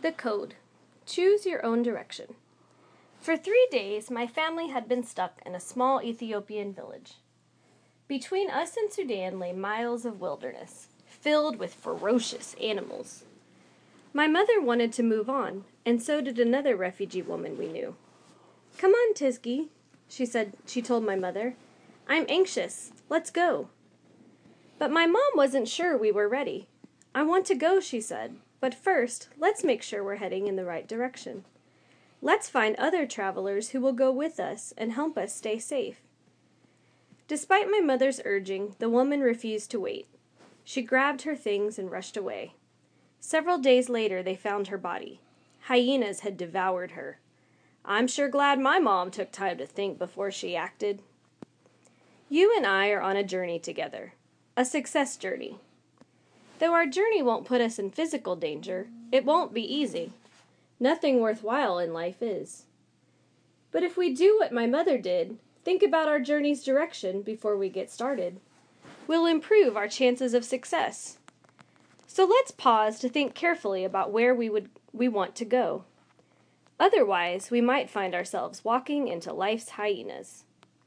The code. Choose your own direction. For 3 days, my family had been stuck in a small Ethiopian village. Between us and Sudan lay miles of wilderness, filled with ferocious animals. My mother wanted to move on, and so did another refugee woman we knew. "Come on, Tisgi," she told my mother. "I'm anxious. Let's go." But my mom wasn't sure we were ready. "I want to go," she said, "but first, let's make sure we're heading in the right direction. Let's find other travelers who will go with us and help us stay safe." Despite my mother's urging, the woman refused to wait. She grabbed her things and rushed away. Several days later, they found her body. Hyenas had devoured her. I'm sure glad my mom took time to think before she acted. You and I are on a journey together. A success journey. Though our journey won't put us in physical danger, it won't be easy. Nothing worthwhile in life is. But if we do what my mother did, think about our journey's direction before we get started, we'll improve our chances of success. So let's pause to think carefully about where we want to go. Otherwise, we might find ourselves walking into life's hyenas.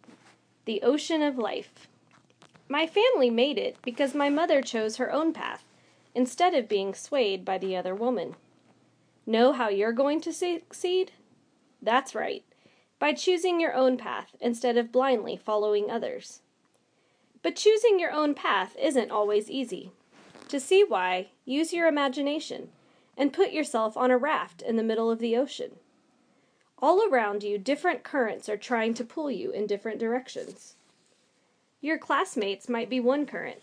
The ocean of life. My family made it because my mother chose her own path, instead of being swayed by the other woman. Know how you're going to succeed? That's right, by choosing your own path instead of blindly following others. But choosing your own path isn't always easy. To see why, use your imagination and put yourself on a raft in the middle of the ocean. All around you, different currents are trying to pull you in different directions. Your classmates might be one current.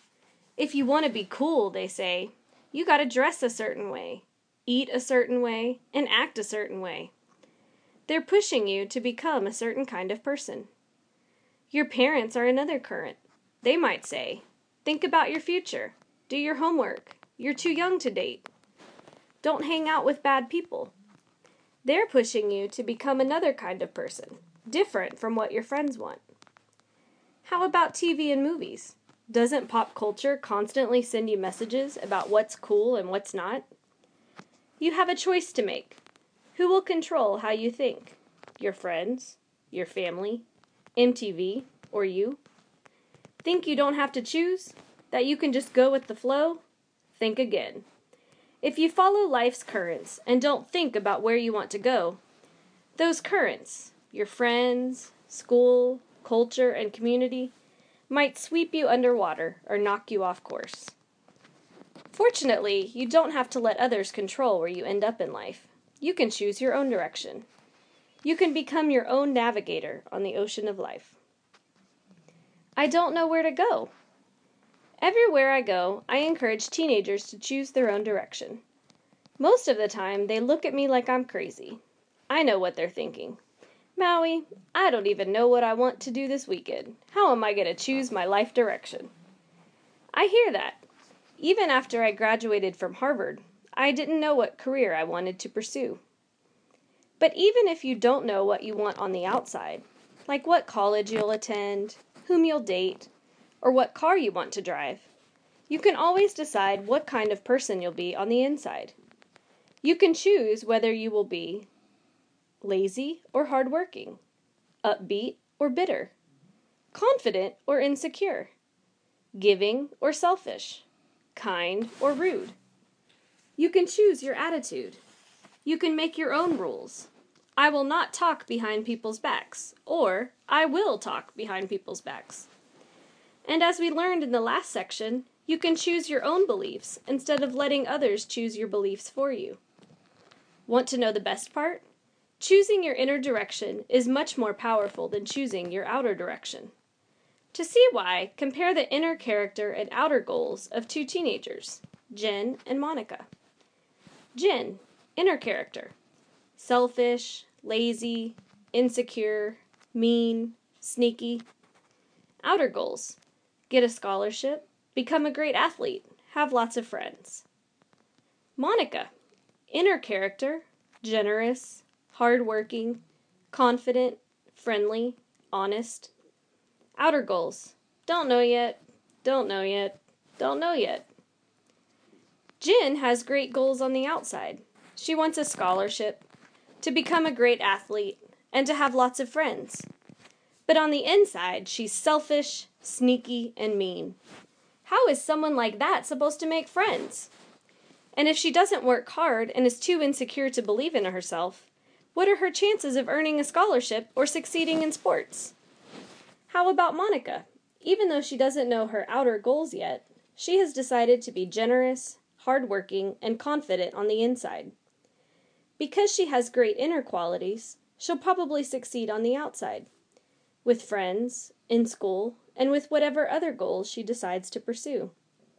If you want to be cool, they say, you got to dress a certain way, eat a certain way, and act a certain way. They're pushing you to become a certain kind of person. Your parents are another current. They might say, think about your future, do your homework, you're too young to date. Don't hang out with bad people. They're pushing you to become another kind of person, different from what your friends want. How about TV and movies? Doesn't pop culture constantly send you messages about what's cool and what's not? You have a choice to make. Who will control how you think? Your friends, your family, MTV, or you? Think you don't have to choose? That you can just go with the flow? Think again. If you follow life's currents and don't think about where you want to go, those currents, your friends, school, culture, and community, might sweep you underwater or knock you off course. Fortunately, you don't have to let others control where you end up in life. You can choose your own direction. You can become your own navigator on the ocean of life. I don't know where to go. Everywhere I go, I encourage teenagers to choose their own direction. Most of the time, they look at me like I'm crazy. I know what they're thinking. "Maui, I don't even know what I want to do this weekend. How am I going to choose my life direction?" I hear that. Even after I graduated from Harvard, I didn't know what career I wanted to pursue. But even if you don't know what you want on the outside, like what college you'll attend, whom you'll date, or what car you want to drive, you can always decide what kind of person you'll be on the inside. You can choose whether you will be lazy or hardworking, upbeat or bitter, confident or insecure, giving or selfish, kind or rude. You can choose your attitude. You can make your own rules. I will not talk behind people's backs, or I will talk behind people's backs. And as we learned in the last section, you can choose your own beliefs instead of letting others choose your beliefs for you. Want to know the best part? Choosing your inner direction is much more powerful than choosing your outer direction. To see why, compare the inner character and outer goals of two teenagers, Jen and Monica. Jen, inner character: selfish, lazy, insecure, mean, sneaky. Outer goals: get a scholarship, become a great athlete, have lots of friends. Monica, inner character: generous, hardworking, confident, friendly, honest. Outer goals: don't know yet, don't know yet, don't know yet. Jen has great goals on the outside. She wants a scholarship, to become a great athlete, and to have lots of friends. But on the inside, she's selfish, sneaky, and mean. How is someone like that supposed to make friends? And if she doesn't work hard and is too insecure to believe in herself, what are her chances of earning a scholarship or succeeding in sports? How about Monica? Even though she doesn't know her outer goals yet, she has decided to be generous, hardworking, and confident on the inside. Because she has great inner qualities, she'll probably succeed on the outside, with friends, in school, and with whatever other goals she decides to pursue.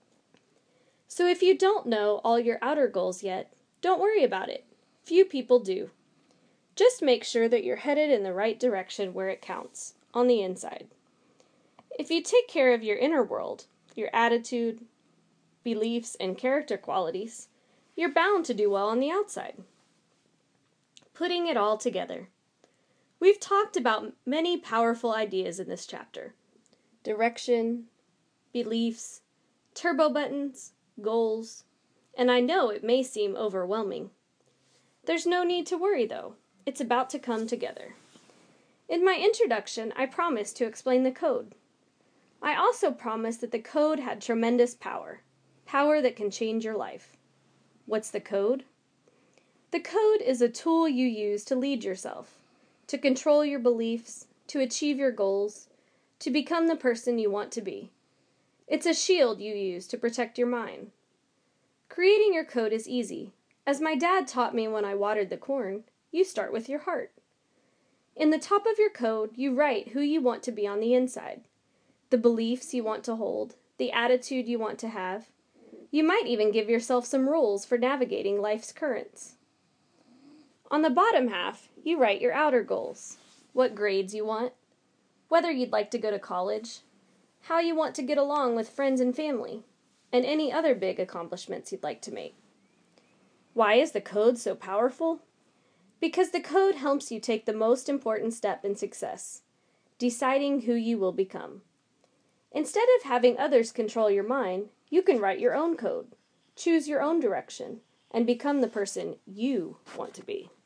So if you don't know all your outer goals yet, don't worry about it. Few people do. Just make sure that you're headed in the right direction where it counts, on the inside. If you take care of your inner world, your attitude, beliefs, and character qualities, you're bound to do well on the outside. Putting it all together. We've talked about many powerful ideas in this chapter. Direction, beliefs, turbo buttons, goals, and I know it may seem overwhelming. There's no need to worry though. It's about to come together. In my introduction, I promised to explain the code. I also promised that the code had tremendous power that can change your life. What's the code? The code is a tool you use to lead yourself, to control your beliefs, to achieve your goals, to become the person you want to be. It's a shield you use to protect your mind. Creating your code is easy. As my dad taught me when I watered the corn, you start with your heart. In the top of your code, you write who you want to be on the inside, the beliefs you want to hold, the attitude you want to have. You might even give yourself some rules for navigating life's currents. On the bottom half, you write your outer goals, what grades you want, whether you'd like to go to college, how you want to get along with friends and family, and any other big accomplishments you'd like to make. Why is the code so powerful? Because the code helps you take the most important step in success, deciding who you will become. Instead of having others control your mind, you can write your own code, choose your own direction, and become the person you want to be.